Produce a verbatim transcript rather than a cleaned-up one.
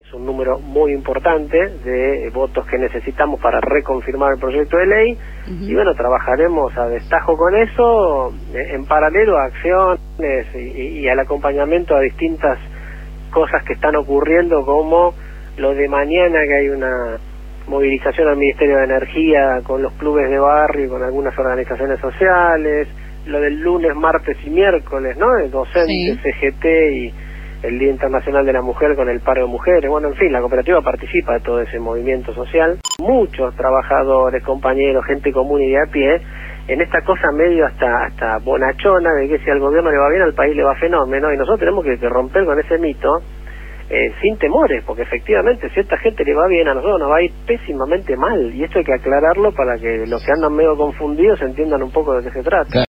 Es un número muy importante de votos que necesitamos para reconfirmar el proyecto de ley. Uh-huh. Y bueno, trabajaremos a destajo con eso, en paralelo a acciones y, y al acompañamiento a distintas cosas que están ocurriendo, como lo de mañana, que hay una movilización al Ministerio de Energía con los clubes de barrio y con algunas organizaciones sociales, lo del lunes, martes y miércoles, ¿no? De docentes, sí. C G T y el Día Internacional de la Mujer con el paro de mujeres. Bueno, en fin, la cooperativa participa de todo ese movimiento social. Muchos trabajadores, compañeros, gente común y de a pie, en esta cosa medio hasta hasta bonachona de que si al gobierno le va bien, al país le va fenómeno, y nosotros tenemos que, que romper con ese mito eh, sin temores, porque efectivamente si a esta gente le va bien, a nosotros nos va a ir pésimamente mal, y esto hay que aclararlo para que los que andan medio confundidos entiendan un poco de qué se trata.